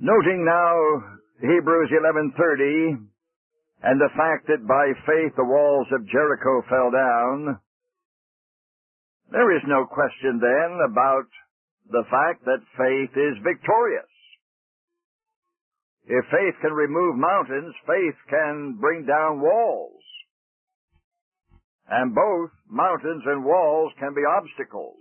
Noting now Hebrews 11:30 and the fact that by faith the walls of Jericho fell down, there is no question then about the fact that faith is victorious. If faith can remove mountains, faith can bring down walls. And both mountains and walls can be obstacles.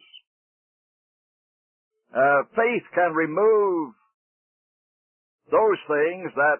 Faith can remove those things that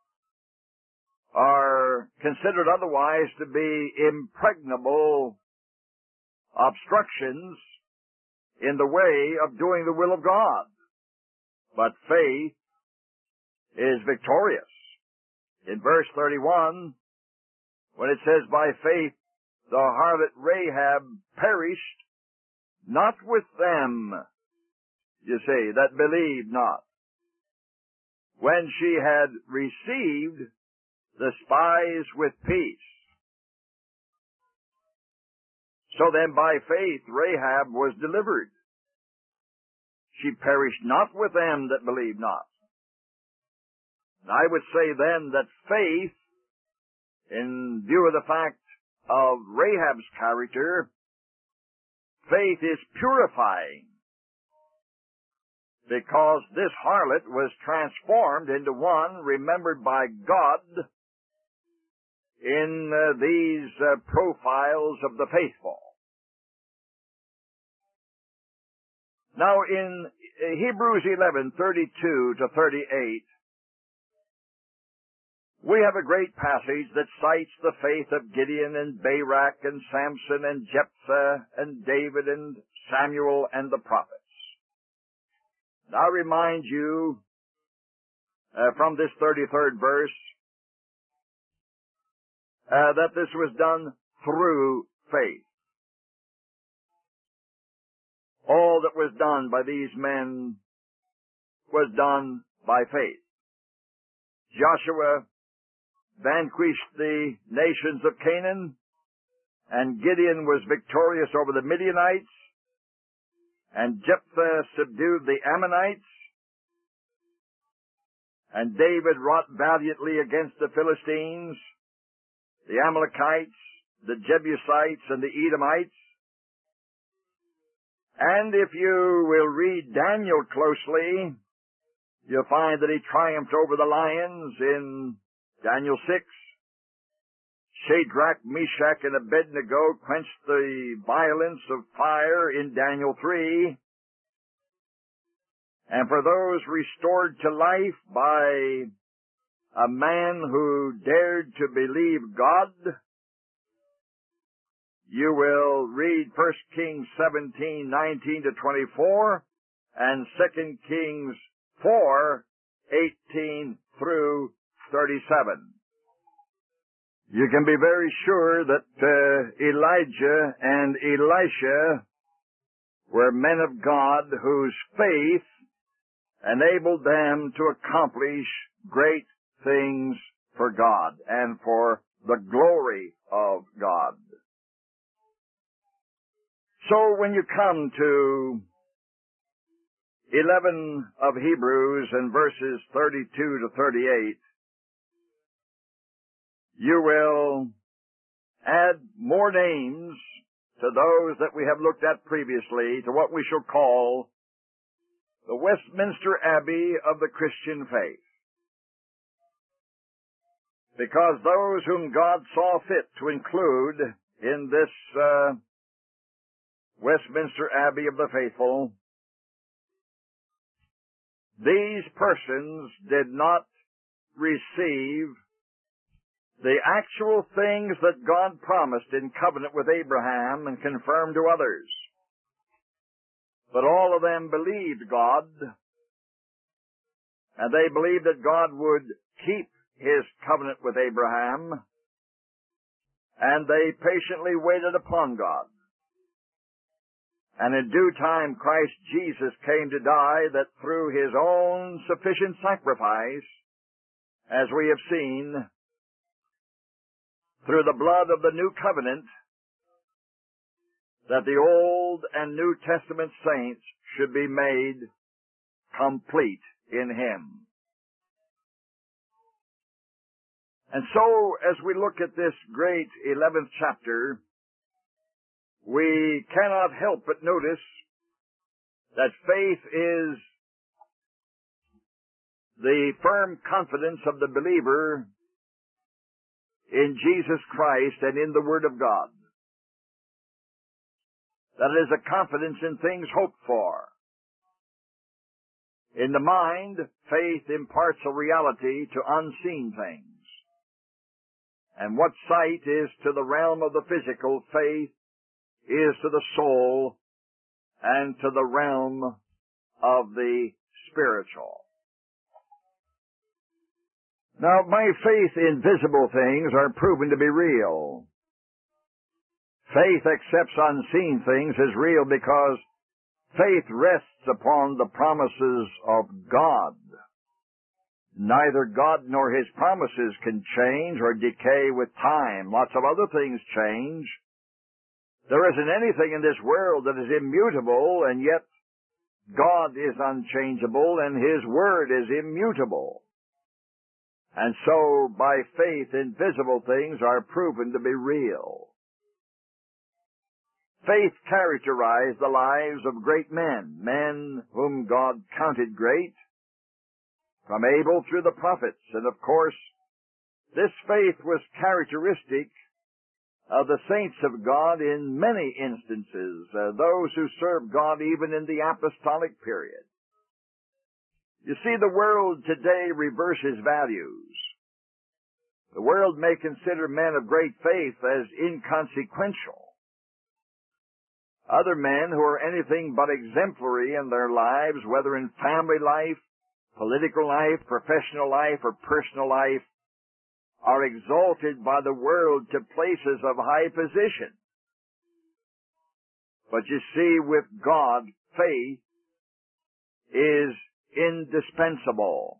are considered otherwise to be impregnable obstructions in the way of doing the will of God. But faith is victorious. In verse 31, when it says, by faith the harlot Rahab perished, not with them, you see, that believed not, when she had received the spies with peace. So then by faith Rahab was delivered. She perished not with them that believed not. And I would say then that faith, in view of the fact of Rahab's character, faith is purifying, because this harlot was transformed into one remembered by God in these profiles of the faithful. Now in Hebrews 11:32 to 38, we have a great passage that cites the faith of Gideon and Barak and Samson and Jephthah and David and Samuel and the prophets. And I remind you from this 33rd verse that this was done through faith. All that was done by these men was done by faith. Joshua vanquished the nations of Canaan, and Gideon was victorious over the Midianites, and Jephthah subdued the Ammonites, and David wrought valiantly against the Philistines, the Amalekites, the Jebusites, and the Edomites. And if you will read Daniel closely, you'll find that he triumphed over the lions in Daniel 6. Shadrach, Meshach, and Abednego quenched the violence of fire in Daniel 3. And for those restored to life by a man who dared to believe God, you will read 1 Kings 17:19 to 24 and 2 Kings 4:18 through 37. You can be very sure that Elijah and Elisha were men of God whose faith enabled them to accomplish great things for God and for the glory of God. So when you come to 11 of Hebrews and verses 32 to 38, you will add more names to those that we have looked at previously to what we shall call the Westminster Abbey of the Christian faith. Because those whom God saw fit to include in this Westminster Abbey of the faithful, these persons did not receive the actual things that God promised in covenant with Abraham and confirmed to others. But all of them believed God, and they believed that God would keep his covenant with Abraham, and they patiently waited upon God. And in due time Christ Jesus came to die, that through his own sufficient sacrifice, as we have seen, through the blood of the new covenant, that the Old and New Testament saints should be made complete in him. And so, as we look at this great 11th chapter, we cannot help but notice that faith is the firm confidence of the believer in Jesus Christ and in the Word of God. That is a confidence in things hoped for. In the mind, faith imparts a reality to unseen things. And what sight is to the realm of the physical, faith is to the soul and to the realm of the spiritual. Now, by faith, invisible things are proven to be real. Faith accepts unseen things as real because faith rests upon the promises of God. Neither God nor His promises can change or decay with time. Lots of other things change. There isn't anything in this world that is immutable, and yet God is unchangeable and His Word is immutable. And so, by faith, invisible things are proven to be real. Faith characterized the lives of great men, men whom God counted great, from Abel through the prophets. And of course, this faith was characteristic of the saints of God in many instances, those who served God even in the apostolic period. You see, the world today reverses values. The world may consider men of great faith as inconsequential. Other men who are anything but exemplary in their lives, whether in family life, political life, professional life, or personal life, are exalted by the world to places of high position. But you see, with God, faith is indispensable.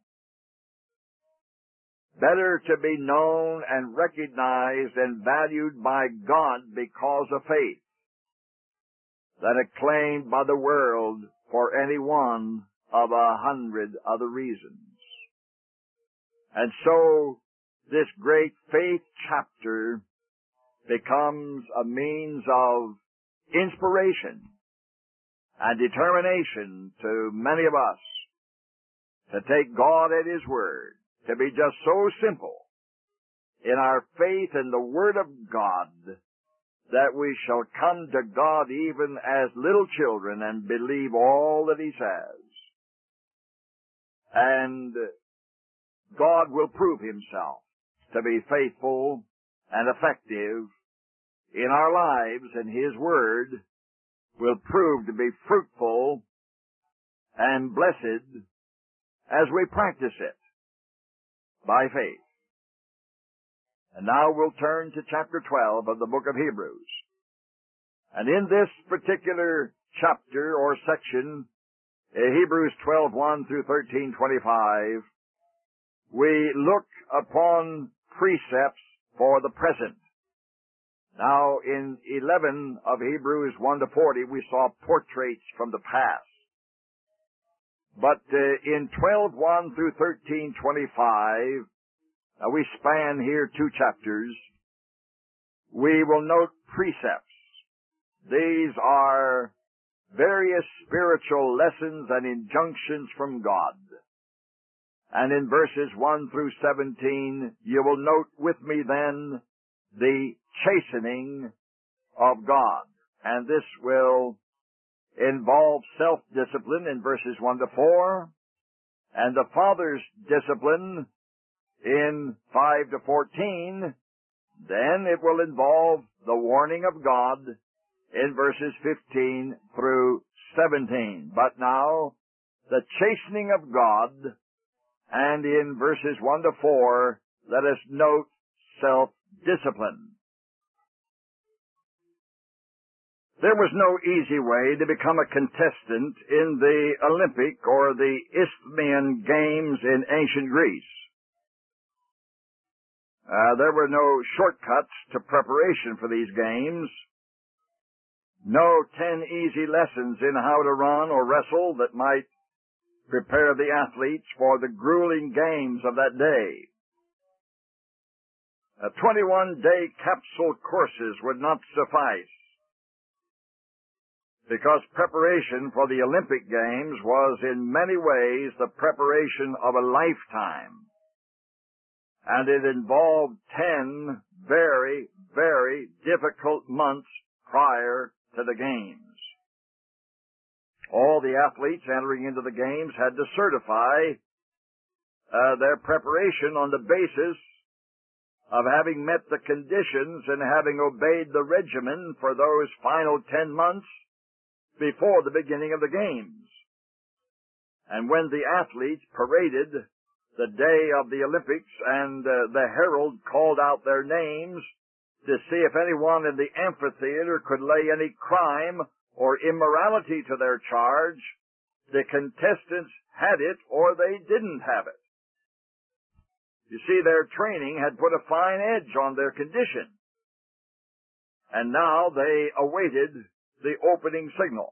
Better to be known and recognized and valued by God because of faith than acclaimed by the world for any one of 100 other reasons. And so, this great faith chapter becomes a means of inspiration and determination to many of us to take God at His Word, to be just so simple in our faith in the Word of God that we shall come to God even as little children and believe all that He says. And God will prove Himself to be faithful and effective in our lives, and His Word will prove to be fruitful and blessed as we practice it by faith. And now we'll turn to chapter 12 of the book of Hebrews. And in this particular chapter or section, Hebrews 12:1 through 13:25, we look upon precepts for the present. Now, in 11 of Hebrews 1 to 40, we saw portraits from the past. But in 12:1 through 13:25, we span here 2 chapters. We will note precepts. These are various spiritual lessons and injunctions from God. And in verses 1 through 17, you will note with me then the chastening of God. And this will involve self-discipline in verses 1 to 4, and the Father's discipline in 5 to 14. Then it will involve the warning of God in verses 15 through 17. But now, the chastening of God, and in verses 1 to 4, let us note self-discipline. There was no easy way to become a contestant in the Olympic or the Isthmian Games in ancient Greece. There were no shortcuts to preparation for these games. No 10 easy lessons in how to run or wrestle that might prepare the athletes for the grueling games of that day. 21-day capsule courses would not suffice, because preparation for the Olympic Games was in many ways the preparation of a lifetime. And it involved 10 very, very difficult months prior to the Games. All the athletes entering into the Games had to certify their preparation on the basis of having met the conditions and having obeyed the regimen for those final 10 months before the beginning of the Games. And when the athletes paraded the day of the Olympics and the herald called out their names to see if anyone in the amphitheater could lay any crime or immorality to their charge, the contestants had it or they didn't have it. You see, their training had put a fine edge on their condition. And now they awaited the opening signal.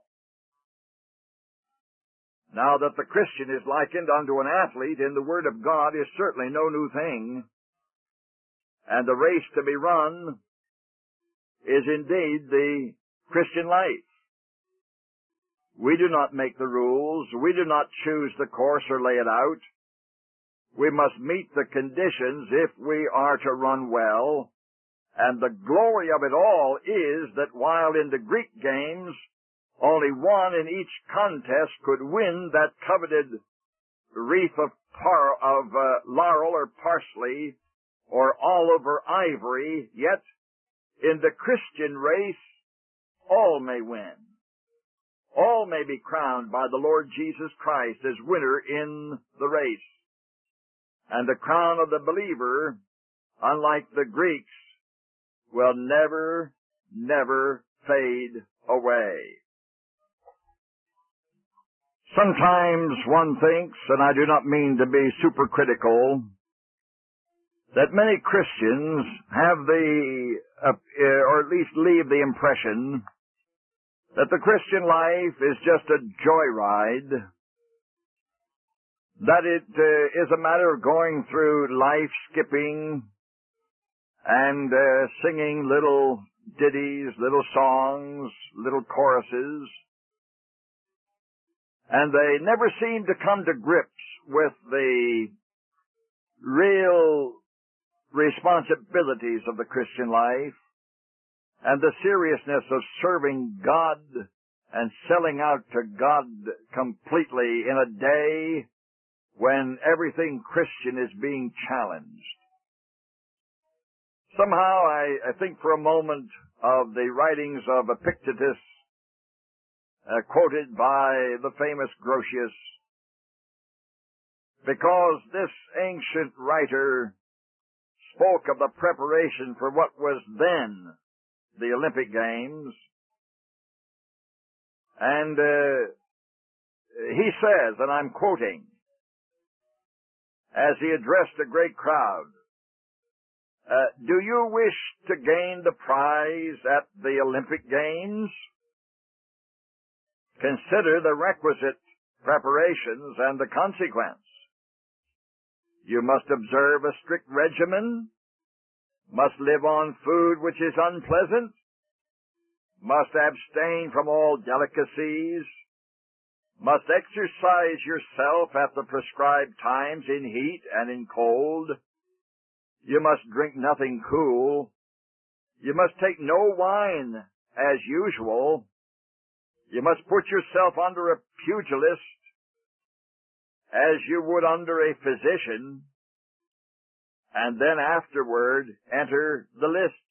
Now that the Christian is likened unto an athlete in the Word of God is certainly no new thing. And the race to be run is indeed the Christian life. We do not make the rules. We do not choose the course or lay it out. We must meet the conditions if we are to run well. And the glory of it all is that while in the Greek games, only one in each contest could win that coveted wreath of laurel or parsley or olive or ivory, yet in the Christian race, all may win. All may be crowned by the Lord Jesus Christ as winner in the race. And the crown of the believer, unlike the Greeks, will never, never fade away. Sometimes one thinks, and I do not mean to be supercritical, that many Christians have or at least leave the impression that the Christian life is just a joyride, that it is a matter of going through life skipping and singing little ditties, little songs, little choruses, and they never seem to come to grips with the real responsibilities of the Christian life and the seriousness of serving God and selling out to God completely in a day when everything Christian is being challenged. Somehow I think for a moment of the writings of Epictetus, quoted by the famous Grotius, because this ancient writer spoke of the preparation for what was then the Olympic Games, and he says, and I'm quoting, as he addressed a great crowd, do you wish to gain the prize at the Olympic Games? Consider the requisite preparations and the consequence. You must observe a strict regimen, must live on food which is unpleasant, must abstain from all delicacies, must exercise yourself at the prescribed times in heat and in cold. You must drink nothing cool. You must take no wine as usual. You must put yourself under a pugilist as you would under a physician, and then afterward enter the lists.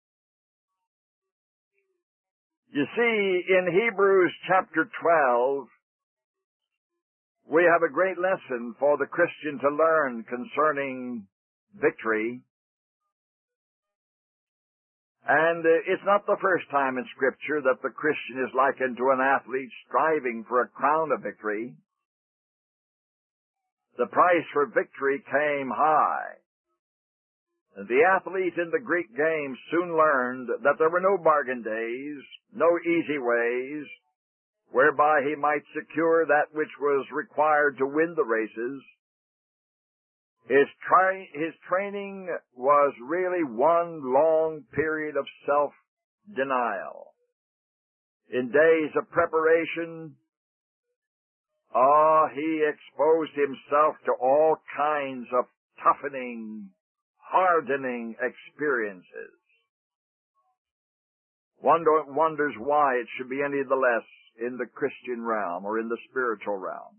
You see, in Hebrews chapter 12, we have a great lesson for the Christian to learn concerning victory. And it's not the first time in Scripture that the Christian is likened to an athlete striving for a crown of victory. The price for victory came high. And the athlete in the Greek games soon learned that there were no bargain days, no easy ways, whereby he might secure that which was required to win the races. His training was really one long period of self-denial. In days of preparation, he exposed himself to all kinds of toughening, hardening experiences. One wonders why it should be any the less in the Christian realm or in the spiritual realm.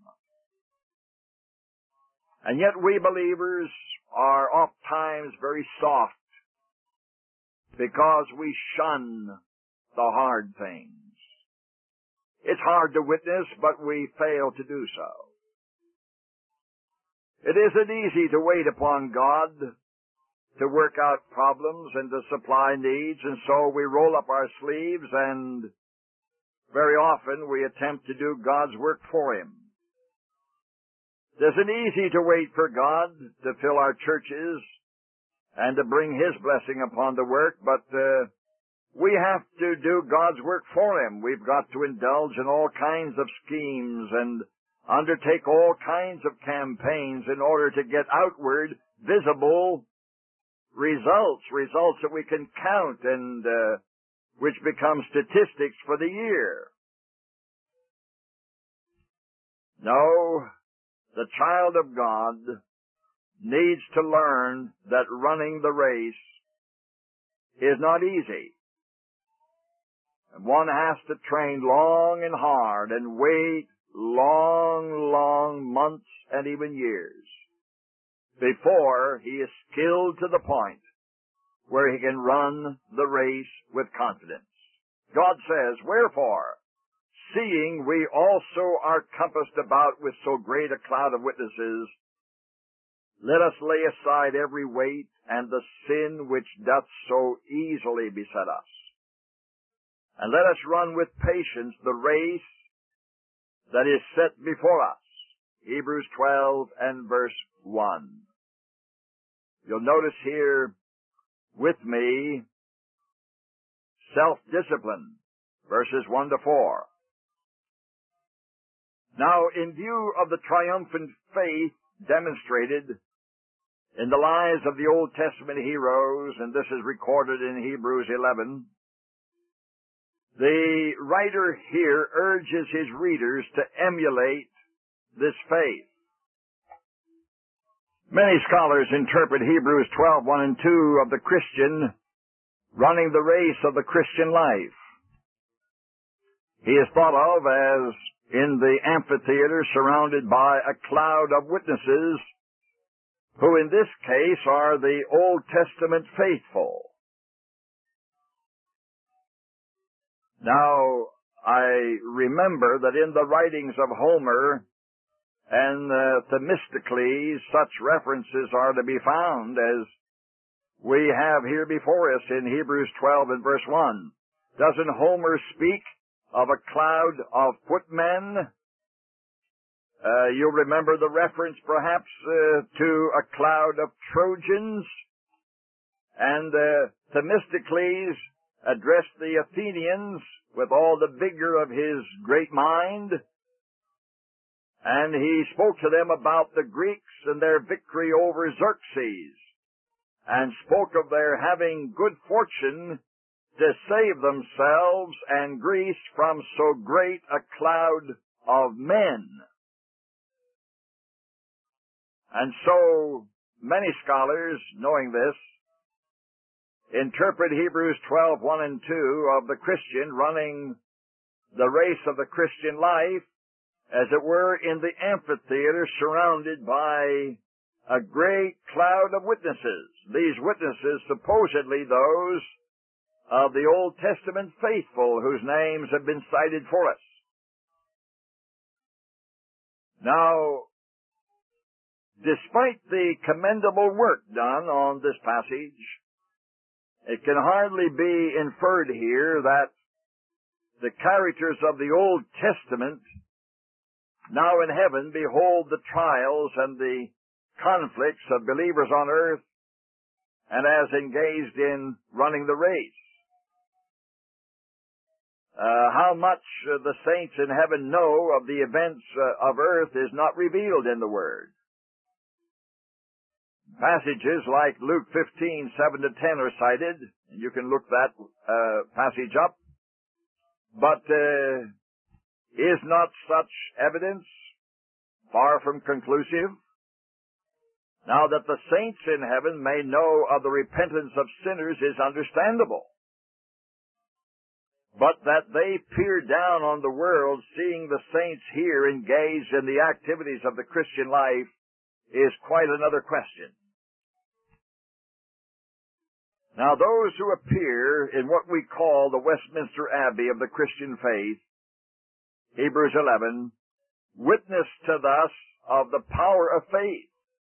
And yet we believers are oft times very soft because we shun the hard things. It's hard to witness, but we fail to do so. It isn't easy to wait upon God to work out problems and to supply needs, and so we roll up our sleeves and very often we attempt to do God's work for Him. It isn't easy to wait for God to fill our churches and to bring His blessing upon the work, but we have to do God's work for Him. We've got to indulge in all kinds of schemes and undertake all kinds of campaigns in order to get outward, visible results that we can count and which become statistics for the year. No, the child of God needs to learn that running the race is not easy. And one has to train long and hard and wait long months and even years before he is skilled to the point where he can run the race with confidence. God says, "Wherefore, seeing we also are compassed about with so great a cloud of witnesses, let us lay aside every weight and the sin which doth so easily beset us. And let us run with patience the race that is set before us." Hebrews 12 and verse 1. You'll notice here with me self-discipline, verses 1 to 4. Now, in view of the triumphant faith demonstrated in the lives of the Old Testament heroes, and this is recorded in Hebrews 11, the writer here urges his readers to emulate this faith. Many scholars interpret Hebrews 12, 1 and 2 of the Christian running the race of the Christian life. He is thought of as in the amphitheater surrounded by a cloud of witnesses who in this case are the Old Testament faithful. Now, I remember that in the writings of Homer and Themistocles, such references are to be found as we have here before us in Hebrews 12 and verse 1. Doesn't Homer speak of a cloud of footmen? You'll remember the reference perhaps to a cloud of Trojans. And Themistocles addressed the Athenians with all the vigor of his great mind, and he spoke to them about the Greeks and their victory over Xerxes, and spoke of their having good fortune to save themselves and Greece from so great a cloud of men. And so many scholars, knowing this, interpret Hebrews 12, 1 and 2 of the Christian running the race of the Christian life, as it were, in the amphitheater surrounded by a great cloud of witnesses. These witnesses supposedly those of the Old Testament faithful whose names have been cited for us. Now, despite the commendable work done on this passage, it can hardly be inferred here that the characters of the Old Testament now in heaven behold the trials and the conflicts of believers on earth and as engaged in running the race. How much the saints in heaven know of the events of earth is not revealed in the Word. Passages like Luke 15:7-10 are cited, and you can look that passage up. But is not such evidence far from conclusive? Now that the saints in heaven may know of the repentance of sinners is understandable. But that they peer down on the world, seeing the saints here engaged in the activities of the Christian life, is quite another question. Now, those who appear in what we call the Westminster Abbey of the Christian faith, Hebrews 11, witness to us of the power of faith.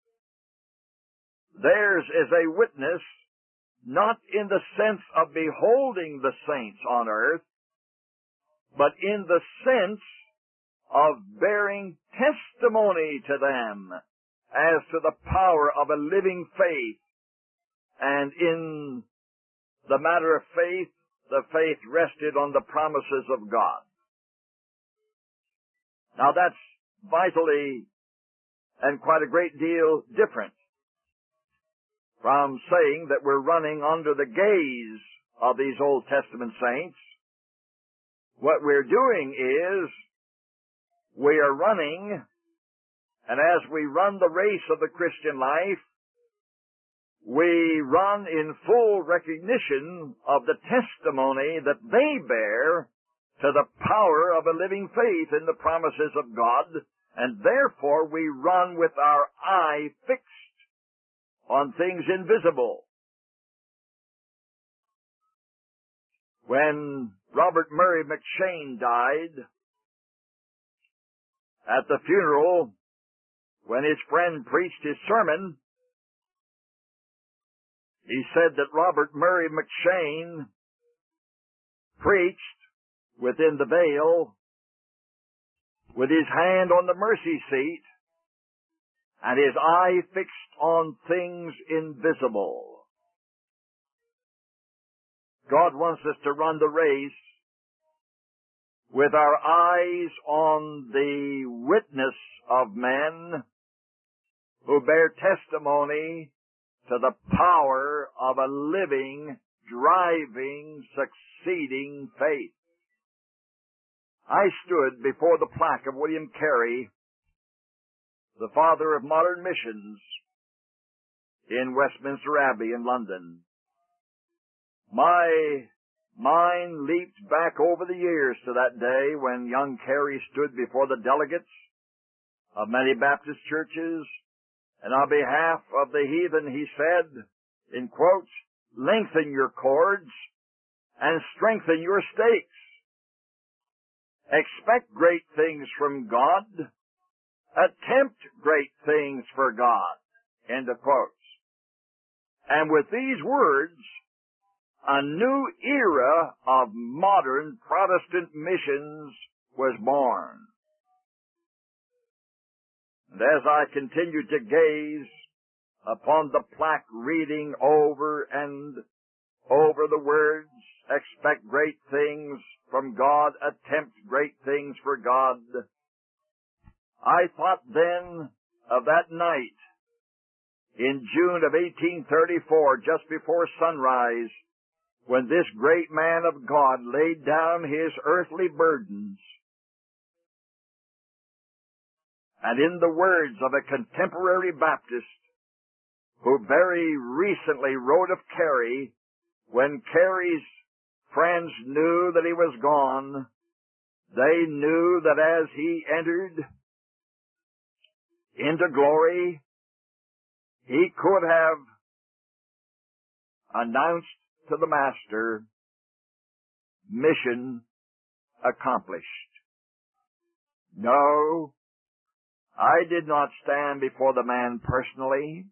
Theirs is a witness not in the sense of beholding the saints on earth, but in the sense of bearing testimony to them as to the power of a living faith. And in the matter of faith, the faith rested on the promises of God. Now that's vitally and quite a great deal different from saying that we're running under the gaze of these Old Testament saints. What we're doing is we are running, and as we run the race of the Christian life, we run in full recognition of the testimony that they bear to the power of a living faith in the promises of God, and therefore we run with our eye fixed on things invisible. When Robert Murray McCheyne died, at the funeral, when his friend preached his sermon, he said that Robert Murray McCheyne preached within the veil with his hand on the mercy seat and his eye fixed on things invisible. God wants us to run the race with our eyes on the witness of men who bear testimony to the power of a living, driving, succeeding faith. I stood before the plaque of William Carey, the father of modern missions, in Westminster Abbey in London. My mind leaped back over the years to that day when young Carey stood before the delegates of many Baptist churches, and on behalf of the heathen he said, in quotes, "Lengthen your cords and strengthen your stakes. Expect great things from God. Attempt great things for God." End of quotes. And with these words, a new era of modern Protestant missions was born. And as I continued to gaze upon the plaque reading over and over the words, expect great things from God, attempt great things for God, I thought then of that night in June of 1834, just before sunrise, when this great man of God laid down his earthly burdens. And in the words of a contemporary Baptist who very recently wrote of Carey, when Carey's friends knew that he was gone, they knew that as he entered into glory, he could have announced to the Master, mission accomplished. No, I did not stand before the man personally.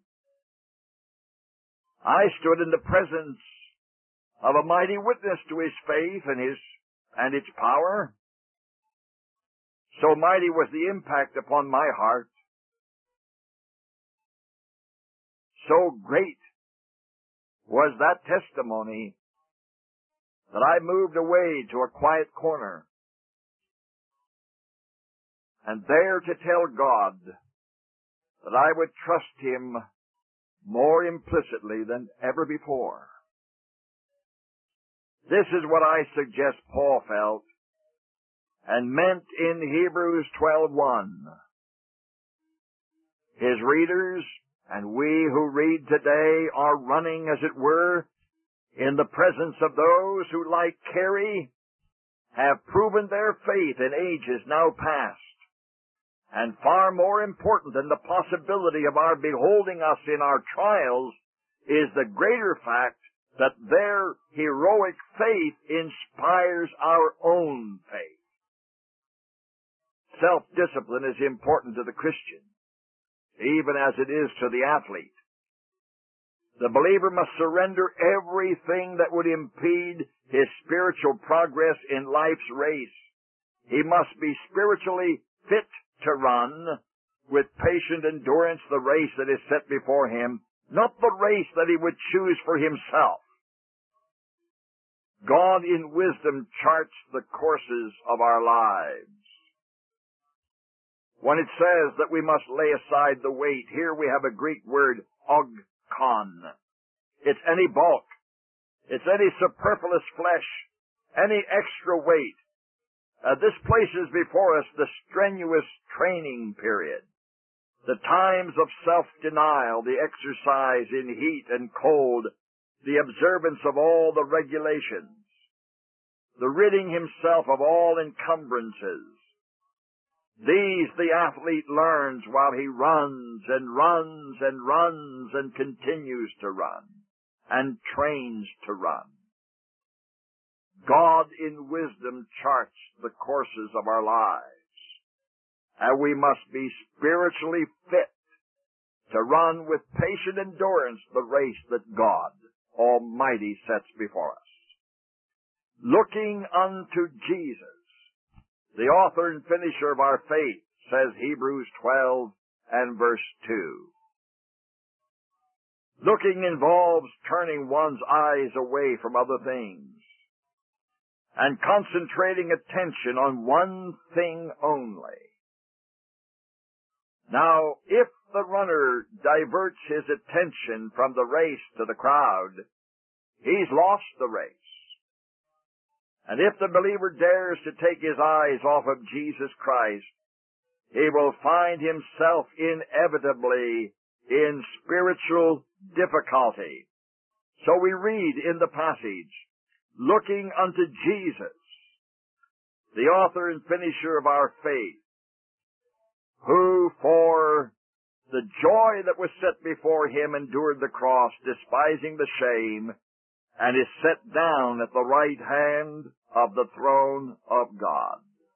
I stood in the presence of a mighty witness to his faith and its power. So mighty was the impact upon my heart. So great was that testimony that I moved away to a quiet corner and there to tell God that I would trust Him more implicitly than ever before. This is what I suggest Paul felt and meant in Hebrews 12:1. His readers and we who read today are running, as it were, in the presence of those who, like Carey, have proven their faith in ages now past. And far more important than the possibility of our beholding us in our trials is the greater fact that their heroic faith inspires our own faith. Self-discipline is important to the Christian, even as it is to the athlete. The believer must surrender everything that would impede his spiritual progress in life's race. He must be spiritually fit to run with patient endurance the race that is set before him, not the race that he would choose for himself. God in wisdom charts the courses of our lives. When it says that we must lay aside the weight, here we have a Greek word, ogkon. It's any bulk. It's any superfluous flesh, any extra weight. This places before us the strenuous training period, the times of self-denial, the exercise in heat and cold, the observance of all the regulations, the ridding himself of all encumbrances. These the athlete learns while he runs and runs and runs and continues to run and trains to run. God in wisdom charts the courses of our lives, and we must be spiritually fit to run with patient endurance the race that God Almighty sets before us. Looking unto Jesus, the author and finisher of our faith, says Hebrews 12 and verse 2. Looking involves turning one's eyes away from other things and concentrating attention on one thing only. Now, if the runner diverts his attention from the race to the crowd, he's lost the race. And if the believer dares to take his eyes off of Jesus Christ, he will find himself inevitably in spiritual difficulty. So we read in the passage, looking unto Jesus, the author and finisher of our faith, who for the joy that was set before him endured the cross, despising the shame, and is set down at the right hand of the throne of God.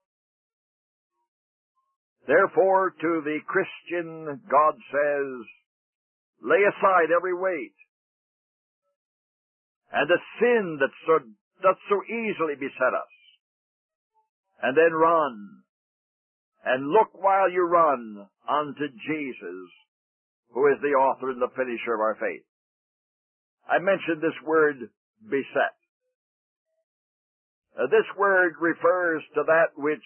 Therefore, to the Christian, God says, lay aside every weight and the sin that doth so easily beset us, and then run, and look while you run unto Jesus, who is the author and the finisher of our faith. I mentioned this word, beset. This word refers to that which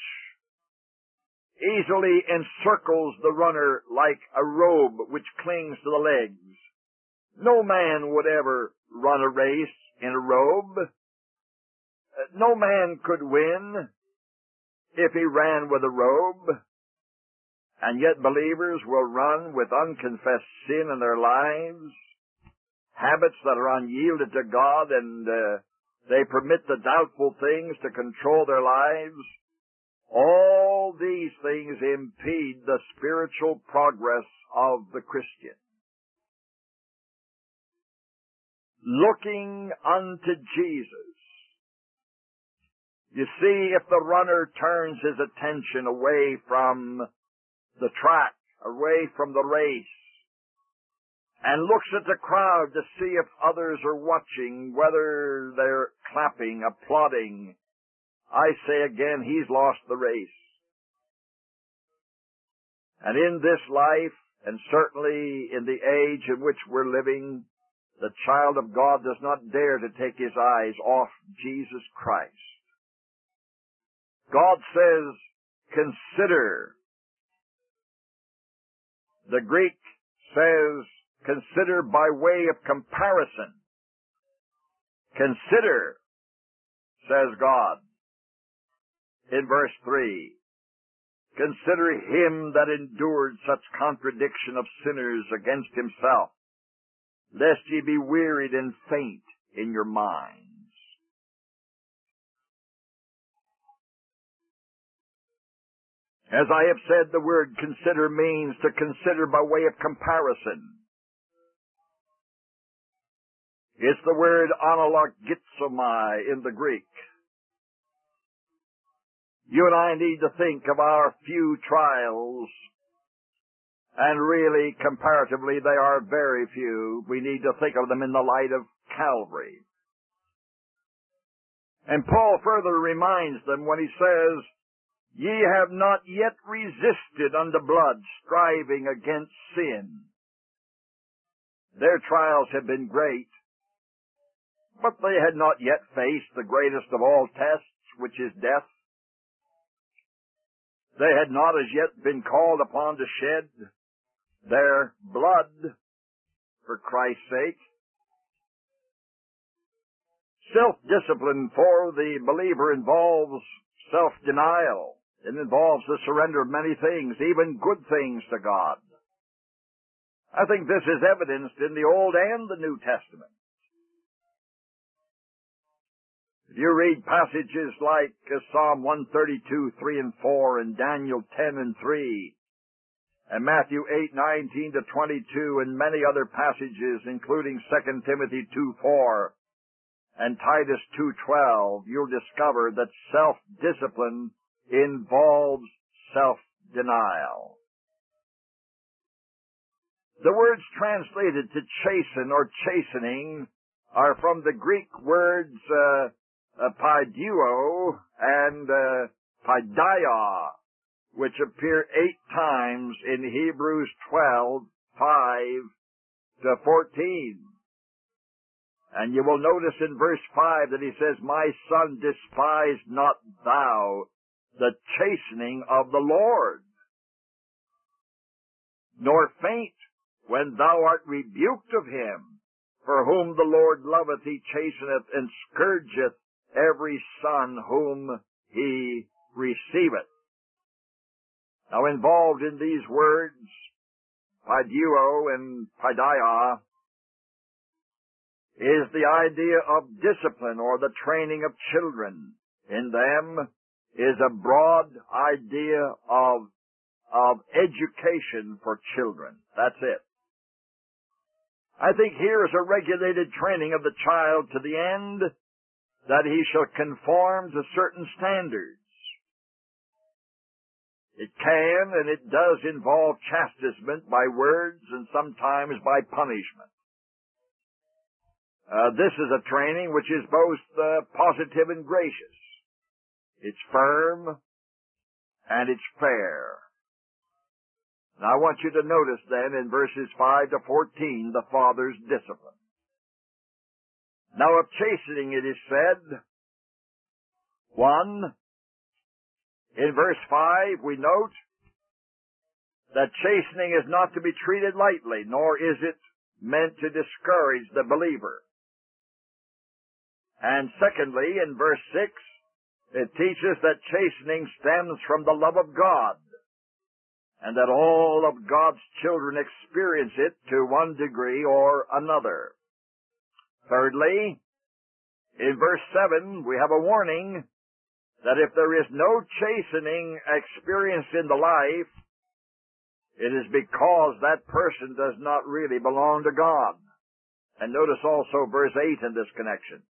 easily encircles the runner like a robe which clings to the legs. No man would ever run a race in a robe. No man could win if he ran with a robe. And yet believers will run with unconfessed sin in their lives, habits that are unyielded to God, and they permit the doubtful things to control their lives. All these things impede the spiritual progress of the Christian. Looking unto Jesus. You see, if the runner turns his attention away from the track, away from the race, and looks at the crowd to see if others are watching, whether they're clapping, applauding, I say again, he's lost the race. And in this life, and certainly in the age in which we're living, the child of God does not dare to take his eyes off Jesus Christ. God says, consider. The Greek says, consider by way of comparison. Consider, says God in verse 3. Consider him that endured such contradiction of sinners against himself, lest ye be wearied and faint in your minds. As I have said, the word consider means to consider by way of comparison. It's the word analogizomai in the Greek. You and I need to think of our few trials, and really, comparatively, they are very few. We need to think of them in the light of Calvary. And Paul further reminds them when he says, ye have not yet resisted unto blood, striving against sin. Their trials have been great, but they had not yet faced the greatest of all tests, which is death. They had not as yet been called upon to shed their blood for Christ's sake. Self-discipline for the believer involves self-denial. It involves the surrender of many things, even good things, to God. I think this is evidenced in the Old and the New Testament. If you read passages like Psalm 132, 3 and 4, and Daniel 10 and 3, and Matthew 8, 19 to 22, and many other passages, including 2 Timothy 2, 4, and Titus 2:12, you'll discover that self-discipline involves self-denial. The words translated to chasten or chastening are from the Greek words paiduo and paideia, which appear 8 times in Hebrews 12, 5 to 14. And you will notice in verse 5 that he says, my son, despise not thou the chastening of the Lord, nor faint when thou art rebuked of him. For whom the Lord loveth, he chasteneth, and scourgeth every son whom he receiveth. Now, involved in these words, paiduo and paideia, is the idea of discipline or the training of children. In them is a broad idea of education for children. That's it. I think here is a regulated training of the child to the end that he shall conform to certain standards. It can and it does involve chastisement by words and sometimes by punishment. This is a training which is both positive and gracious. It's firm and it's fair. Now I want you to notice then in verses 5 to 14 the father's discipline. Now of chastening it is said, 1, in verse 5 we note that chastening is not to be treated lightly, nor is it meant to discourage the believer. And secondly, in verse 6, it teaches that chastening stems from the love of God, and that all of God's children experience it to one degree or another. Thirdly, in verse 7, we have a warning that if there is no chastening experienced in the life, it is because that person does not really belong to God. And notice also verse 8 in this connection.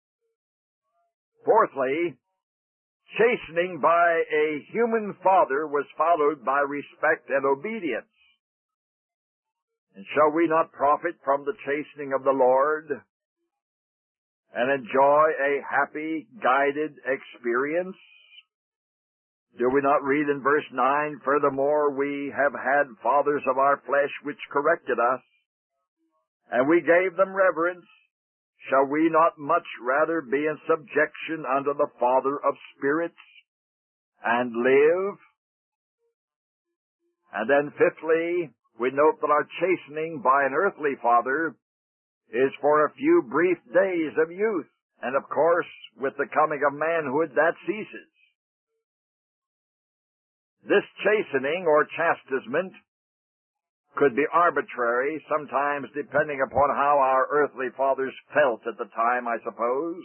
Fourthly, chastening by a human father was followed by respect and obedience. And shall we not profit from the chastening of the Lord and enjoy a happy, guided experience? Do we not read in verse 9, furthermore, we have had fathers of our flesh which corrected us, and we gave them reverence. Shall we not much rather be in subjection unto the Father of spirits and live? And then fifthly, we note that our chastening by an earthly father is for a few brief days of youth, and of course, with the coming of manhood, that ceases. This chastening or chastisement could be arbitrary, sometimes depending upon how our earthly fathers felt at the time, I suppose.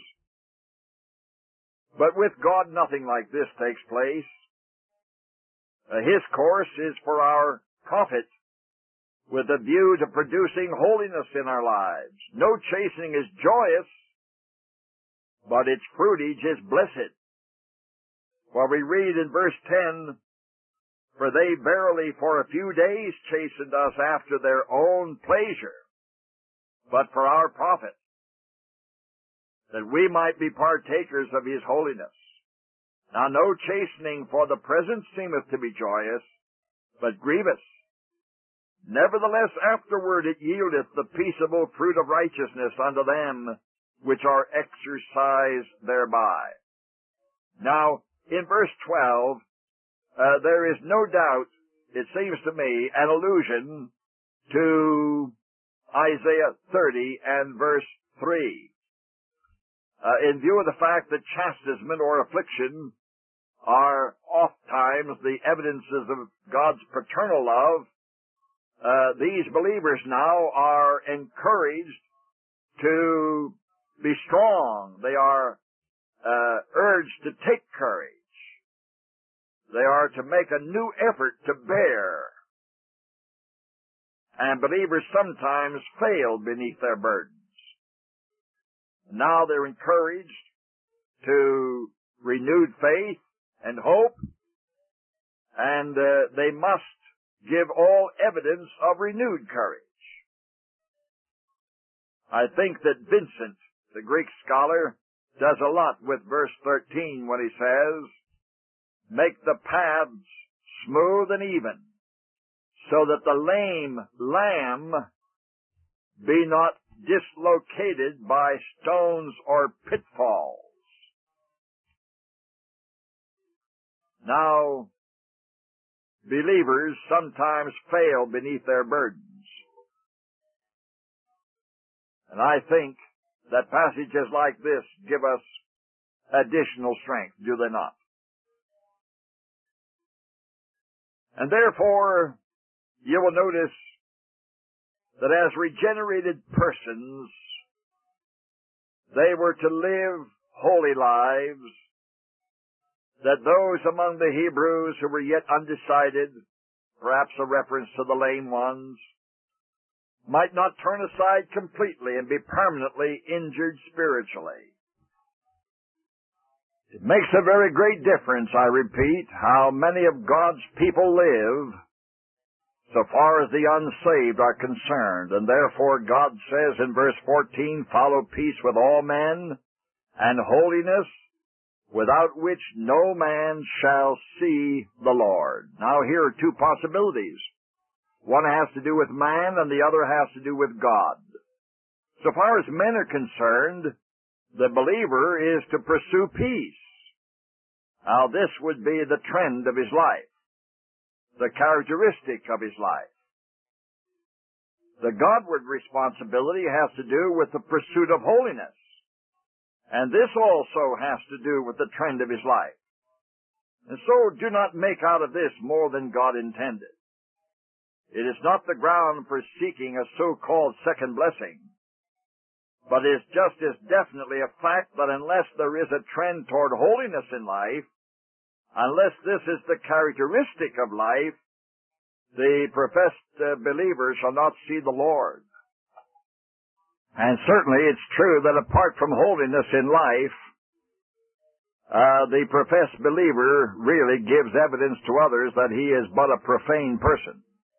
But with God, nothing like this takes place. His course is for our profit, with a view to producing holiness in our lives. No chastening is joyous, but its fruitage is blessed. For we read in verse 10, "For they verily for a few days chastened us after their own pleasure, but for our profit, that we might be partakers of his holiness. Now no chastening for the present seemeth to be joyous, but grievous. Nevertheless afterward it yieldeth the peaceable fruit of righteousness unto them which are exercised thereby." Now, in verse 12, there is no doubt, it seems to me, an allusion to Isaiah 30 and verse 3. In view of the fact that chastisement or affliction are oft times the evidences of God's paternal love, these believers now are encouraged to be strong. They are urged to take courage. They are to make a new effort to bear. And believers sometimes fail beneath their burdens. Now they're encouraged to renewed faith and hope, and they must give all evidence of renewed courage. I think that Vincent, the Greek scholar, does a lot with verse 13 when he says, "Make the paths smooth and even, so that the lame lamb be not dislocated by stones or pitfalls." Now, believers sometimes fail beneath their burdens. And I think that passages like this give us additional strength, do they not? And therefore, you will notice that as regenerated persons, they were to live holy lives, that those among the Hebrews who were yet undecided, perhaps a reference to the lame ones, might not turn aside completely and be permanently injured spiritually. It makes a very great difference, I repeat, how many of God's people live so far as the unsaved are concerned. And therefore God says in verse 14, "Follow peace with all men and holiness, without which no man shall see the Lord." Now here are two possibilities. One has to do with man and the other has to do with God. So far as men are concerned, the believer is to pursue peace. Now this would be the trend of his life, the characteristic of his life. The Godward responsibility has to do with the pursuit of holiness. And this also has to do with the trend of his life. And so do not make out of this more than God intended. It is not the ground for seeking a so-called second blessing, but is just as definitely a fact that unless there is a trend toward holiness in life, unless this is the characteristic of life, the professed believer shall not see the Lord. And certainly it's true that apart from holiness in life, the professed believer really gives evidence to others that he is but a profane person.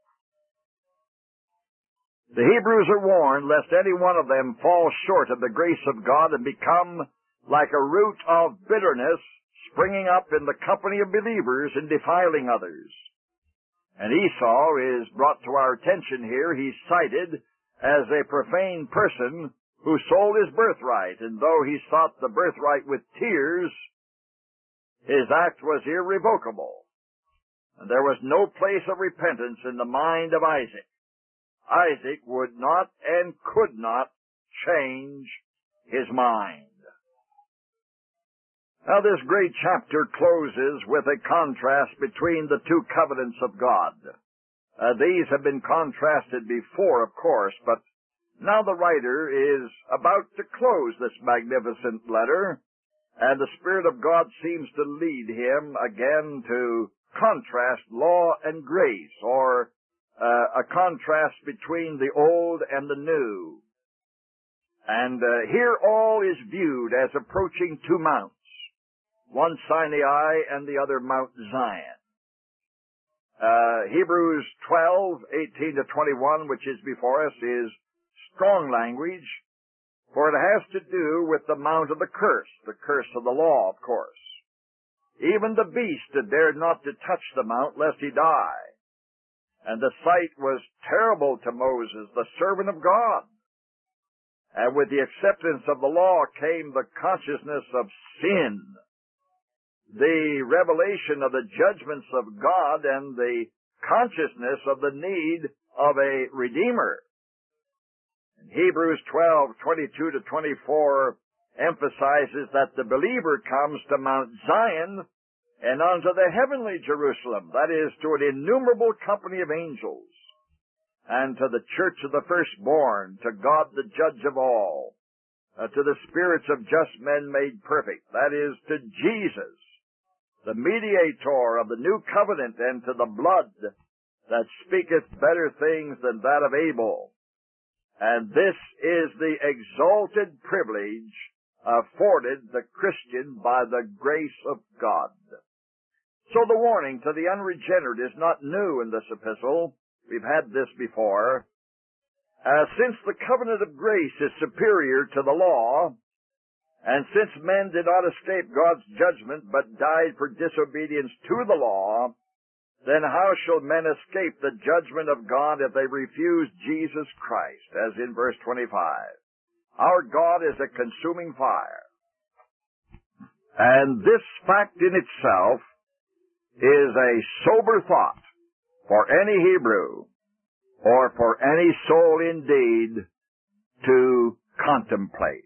The Hebrews are warned lest any one of them fall short of the grace of God and become like a root of bitterness springing up in the company of believers and defiling others. And Esau is brought to our attention here. He's cited as a profane person who sold his birthright, and though he sought the birthright with tears, his act was irrevocable. And there was no place of repentance in the mind of Isaac. Isaac would not and could not change his mind. Now this great chapter closes with a contrast between the two covenants of God. These have been contrasted before, of course, but now the writer is about to close this magnificent letter, and the Spirit of God seems to lead him again to contrast law and grace, or a contrast between the old and the new. And here all is viewed as approaching two mounts, one Sinai and the other Mount Zion. Hebrews 12:18-21, which is before us, is strong language, for it has to do with the mount of the curse of the law, of course. Even the beast dared not to touch the mount lest he die. And the sight was terrible to Moses, the servant of God. And with the acceptance of the law came the consciousness of sin, the revelation of the judgments of God, and the consciousness of the need of a Redeemer. And Hebrews 12:22-24 emphasizes that the believer comes to Mount Zion and unto the heavenly Jerusalem, that is, to an innumerable company of angels, and to the church of the firstborn, to God the judge of all, to the spirits of just men made perfect, that is, to Jesus, the mediator of the new covenant, and to the blood that speaketh better things than that of Abel. And this is the exalted privilege afforded the Christian by the grace of God. So the warning to the unregenerate is not new in this epistle. We've had this before. Since the covenant of grace is superior to the law, and since men did not escape God's judgment but died for disobedience to the law, then how shall men escape the judgment of God if they refuse Jesus Christ, as in verse 25? Our God is a consuming fire. And this fact in itself is a sober thought for any Hebrew, or for any soul indeed, to contemplate.